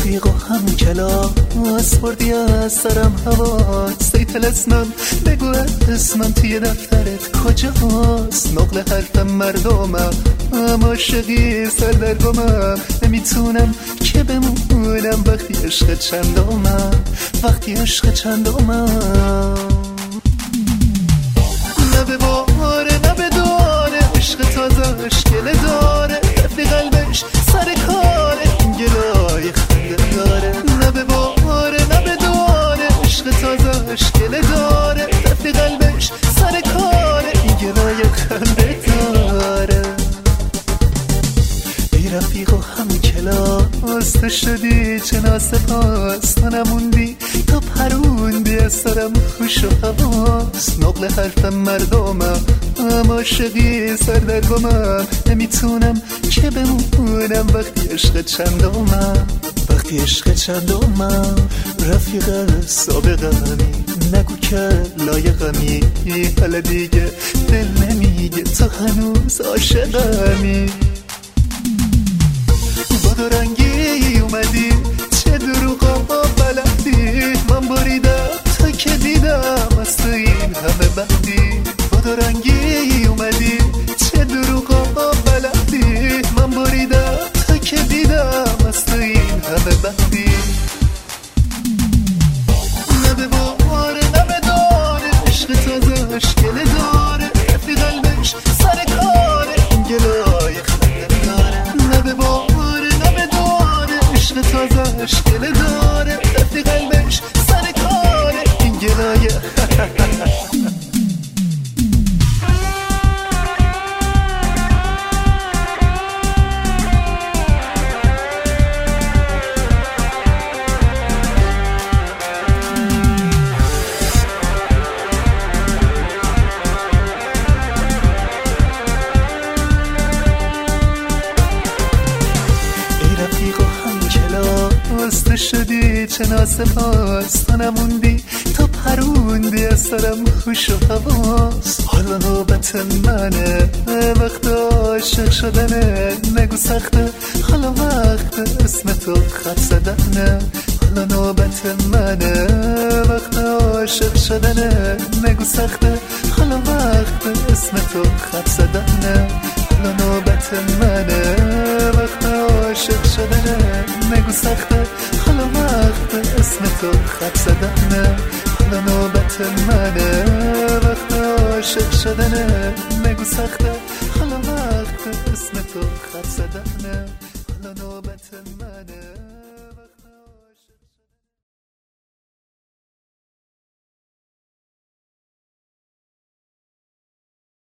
رفیق و هم کلاس بردی از سرم حواس ای تلسمم بگو اسمم توی دفترت کجاست نقل حرفم مردمم اما عاشقی سردرگمم نمیتونم که بمونم وقتی عشق چندمم نه به باره نه به داره عشق تازهش گله داره رفی قلبش سر کاره این گلای خنده داره نه به باره نه به داره عشق تازهش گله داره رفی قلبش سر کاره این گلای خنده داره ای رفیق و هم کلاس تو شدی چه ناسپاس تو نموندی تا پروندی از سرم خوش و حواس نقل حرفم مردمم اما عاشقی سردرگمم نمیتونم که بمونم وقتی عشق چندمم رفیق سابقمی نگو که لایقمی حالا دیگه دل نمیگه تو هنوز عاشقمی با دورنگی اومدی چه دروغا بلدی من بریدم تا که دیدم از تو این همه بدی با دورنگی اومدی چه دروغا بلدی من بریدم تا که دیدم از تو این همه بدی نه به باره نه به داره عشق تازهش گله داره رفی قلبش سر کاره این گلای خنده داره نه به باره نه به داره عشق تازهش گله داره رفی قلبش سر کاره این گلای تو شدی چه ناسپاس تو نموندی تا پروندی از سرم خوش و حواس حالا نوبت منه وقت عاشق شدنه نگو سخته حالا وقت اسم تو خط زدنه حالا نوبت منه وقت عاشق شدنه نگو سخته حالا وقت اسم تو خط زدنه حالا نوبت منه وقت عاشق شدنه نگو سخته حالا وقت اسم تو خط زدنه حالا نوبت منه وقت عاشق شدنه نگو سخته حالا وقت اسم تو خط زدنه حالا نوبت منه